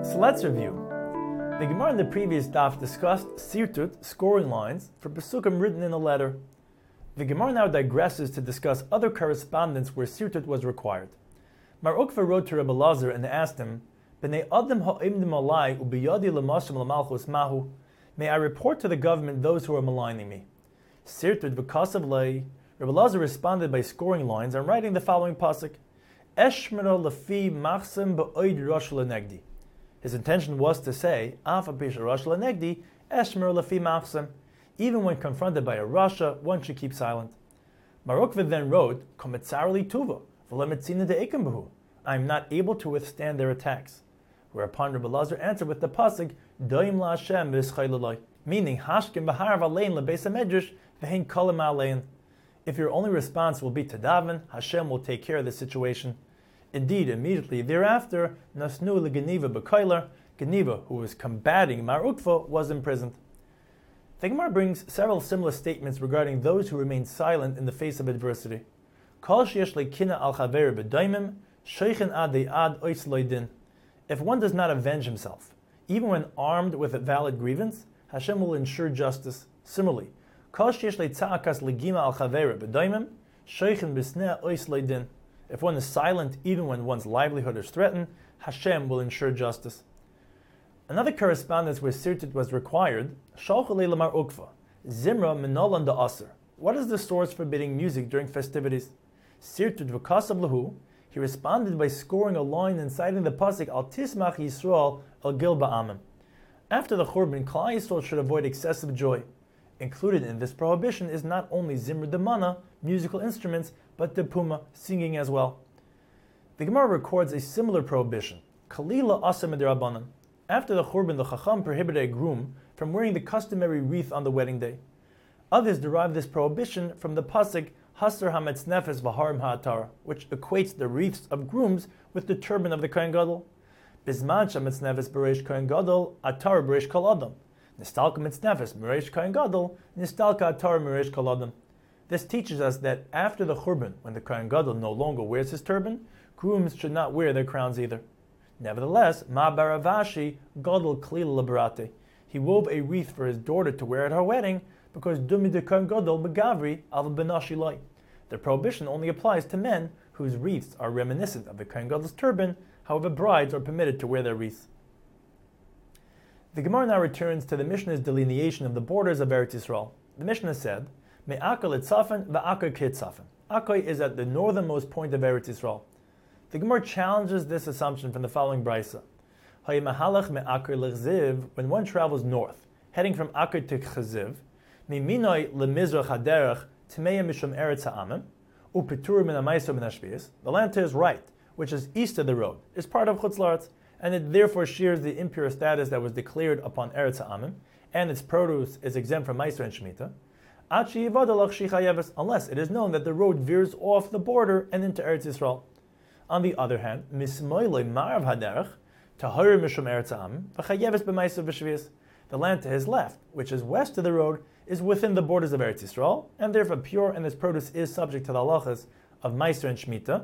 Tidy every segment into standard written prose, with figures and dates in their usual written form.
So let's review. The Gemara in the previous daf discussed sirtut, scoring lines, for pesukim written in a letter. The Gemara now digresses to discuss other correspondence where sirtut was required. Mar Ukva wrote to Rebbe Lazar and asked him, B'nei adam ha'imdim alai ubiyadi l'mashim l'malchus mahu. May I report to the government those who are maligning me? Sirtut v'kasav lei. Rebbe Lazar responded by scoring lines and writing the following pasuk: Eshmera lefi machsim ba'oid rosh l'negdi. His intention was to say, Af apish rosh l'negdi, Eshmera lefi machsim. Even when confronted by a rasha, one should keep silent. Mar Ukva then wrote, Kometzarli tuva, v'lemetzina de'ekim b'hu. I am not able to withstand their attacks. Whereupon Rebbe Lazar answered with the pasuk, Doim la Hashem v'yischay l'loi, meaning Hashkim b'harav alein lebeis hamedrash v'hein kolim alein. If your only response will be to daven, Hashem will take care of the situation. Indeed, immediately thereafter, Nasnu le'Geniva b'koiler, Geniva, who was combating Mar Ukva, was imprisoned. The Gemara brings several similar statements regarding those who remain silent in the face of adversity. Kol sheyesh le'kina al chaver b'daimim, sheikhin ad de'ad ois loydin. If one does not avenge himself, even when armed with a valid grievance, Hashem will ensure justice. Similarly, Kol sheyesh le'tza'akas legima al chaver b'daimim, sheikhin b'snei ois loydin. If one is silent even when one's livelihood is threatened, Hashem will ensure justice. Another correspondence where sirtut was required, Shalchalei Lamar Ukva, Zimra Minolan da Aser. What is the source forbidding music during festivities? Sirtut v'kasav lahu. He responded by scoring a line inciting the pasuk Al Tismach Yisrael El Gil Ba'amim. After the Churban, Klal Yisrael should avoid excessive joy. Included in this prohibition is not only Zimra Demana, musical instruments, but Depuma, singing as well. The Gemara records a similar prohibition, Kalila Asa Midrabanan. After the Churban, the Chacham prohibited a groom from wearing the customary wreath on the wedding day. Others derive this prohibition from the pasuk Hasar Hametz Nefes V'Harim Ha'atar, which equates the wreaths of grooms with the turban of the Kohen Gadol. Bizman Shametz Nefes B'Reish Kohen Gadol Atar B'Reish Kol Adam. Nistalka Metz Nefes B'Reish Kohen Gadol Nistalka Atar B'Reish Kol Adam. This teaches us that after the Churban, when the Kohen Gadol no longer wears his turban, grooms should not wear their crowns either. Nevertheless, Ma Baravashi Gadol Klil Liberate. He wove a wreath for his daughter to wear at her wedding because Dumi de Kohen Gadol Begavri Al Benashi Loi. The prohibition only applies to men whose wreaths are reminiscent of the Kohen Gadol's turban. However, brides are permitted to wear their wreaths. The Gemara now returns to the Mishnah's delineation of the borders of Eretz Yisrael. The Mishnah said, Me'akal etzafen va'akal kitzafen. Akoy is at the northernmost point of Eretz Yisrael. The Gemara challenges this assumption from the following brisa. When one travels north, heading from Akar to Chaziv, the land to his right, which is east of the road, is part of Chutz La'aretz, and it therefore shares the impure status that was declared upon Eretz Ha'amim, and its produce is exempt from Meiser and Shemitah, unless it is known that the road veers off the border and into Eretz Yisrael. On the other hand, the land to his left, which is west of the road, is within the borders of Eretz Yisrael, and therefore pure, and its produce is subject to the halachas of Meiser and Shemitah,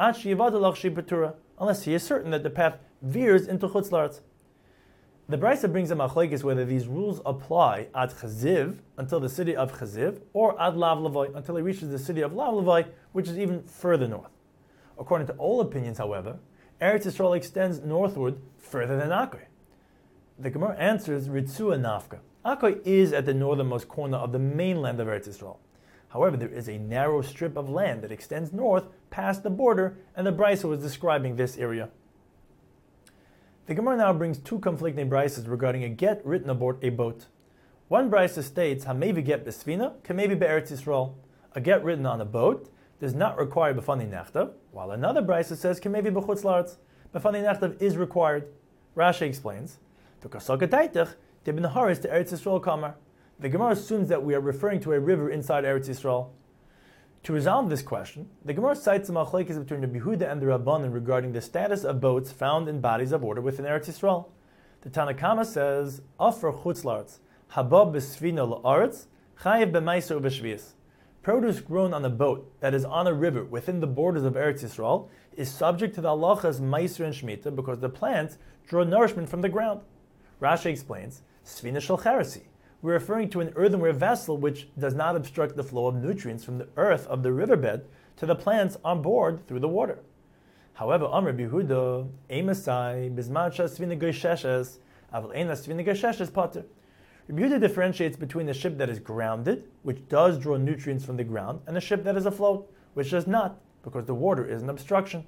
unless he is certain that the path veers into Chutz La'aretz. The Brisa brings a machlekes whether these rules apply ad Chaziv, until the city of Chaziv, or ad Lav Levai, until he reaches the city of Lav Levai, which is even further north. According to all opinions, however, Eretz Yisrael extends northward further than Akoy. The Gemara answers Ritzua Nafka. Akoy is at the northernmost corner of the mainland of Eretz Yisrael. However, there is a narrow strip of land that extends north past the border, and the Brisa was describing this area. The Gemara now brings two conflicting Brisas regarding a get written aboard a boat. One Brisa states, Hamevi get besvina, kamevi be'eretz Yisrael. A get written on a boat does not require b'fani nechtav, while another Brisa says, kamevi b'chutz la'aretz. B'fani nechtav is required. Rashi explains, V'kasakataitach, dibn haris to Eretz Yisrael kamar. The Gemara assumes that we are referring to a river inside Eretz Yisrael. To resolve this question, the Gemara cites the machlekes between Rabbi Yehuda and the Rabbanan regarding the status of boats found in bodies of water within Eretz Yisrael. The Tanna Kama says, Afar chutz la'aretz, habab b'svina la'aretz, chayiv b'maiser u'b'shvius. produce grown on a boat that is on a river within the borders of Eretz Yisrael is subject to the halachas Meiser and Shemitah because the plants draw nourishment from the ground. Rashi explains, Sfina shel Cheresi. We're referring to an earthenware vessel which does not obstruct the flow of nutrients from the earth of the riverbed to the plants on board through the water. However, Amr Bihuda, Emasai, Bismacha Sfina Gosheshes, Aval Eina Sfina Gosheshes Pater. Rabbi Yehuda differentiates between a ship that is grounded, which does draw nutrients from the ground, and a ship that is afloat, which does not, because the water is an obstruction.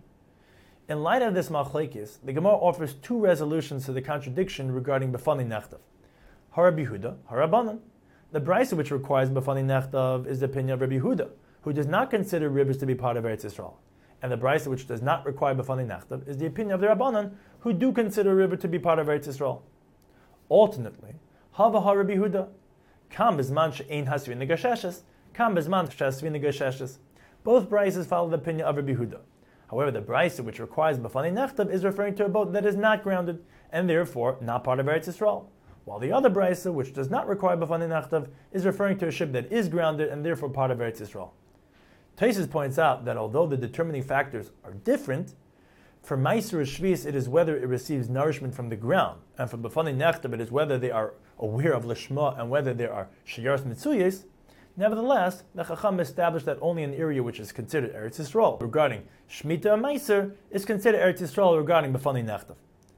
In light of this machlekes, the Gemara offers two resolutions to the contradiction regarding Befani Nechtav. Rabbi Yehuda, Harabanan. The brisa which requires Befani Nechtav is the opinion of Rabbi Yehuda, who does not consider rivers to be part of Eretz Yisrael. And the brisa which does not require Befani Nechtav is the opinion of the Rabbanan, who do consider a river to be part of Eretz Yisrael. Alternately, Hava Rabbi Yehuda, Kam Bizman she'ein hasvin negasheshes, Kam Bizman she'asvin negasheshes. Both brises follow the opinion of Rabbi Yehuda. However, the brisa which requires Befani Nechtav is referring to a boat that is not grounded, and therefore not part of Eretz Yisrael. While the other brisa, which does not require Befani Nechtav, is referring to a ship that is grounded and therefore part of Eretz Yisrael. Taisus points out that although the determining factors are different, for Meiser Shvis it is whether it receives nourishment from the ground, and for Befani Nechtav it is whether they are aware of Lishma and whether there are Shayaras Mitzuyes. Nevertheless, the Chacham established that only an area which is considered Eretz Yisrael regarding Shemitah and Meiser is considered Eretz Yisrael regarding Befani Nechtav.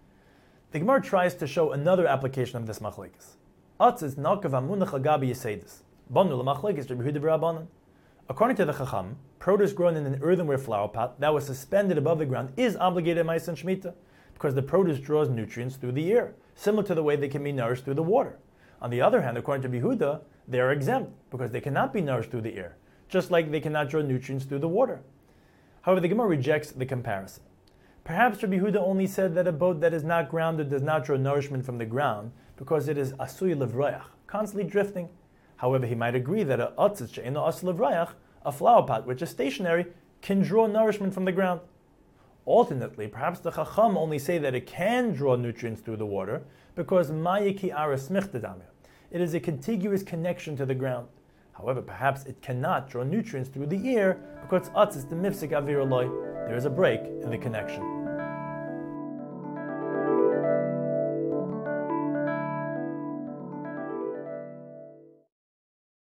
The Gemara tries to show another application of this machlekes. Atzis nakav amunach agabi yiseidis. Banu l'machlekes Rabbi Yehuda v'Rabbanan. According to the Chacham, produce grown in an earthenware flower pot that was suspended above the ground is obligated Meiser and Shemitah because the produce draws nutrients through the air, similar to the way they can be nourished through the water. On the other hand, according to Yehuda, they are exempt because they cannot be nourished through the air, just like they cannot draw nutrients through the water. However, the Gemara rejects the comparison. Perhaps Rabbi Yehuda only said that a boat that is not grounded does not draw nourishment from the ground because it is asui levrayach, constantly drifting. However, he might agree that a atzitz she'eno asui levrayach, a flower pot which is stationary, can draw nourishment from the ground. Alternately, perhaps the Chacham only say that it can draw nutrients through the water because mayiki aras michtadamir. It is a contiguous connection to the ground. However, perhaps it cannot draw nutrients through the air because atzitz the mifsik avir loy. There is a break in the connection.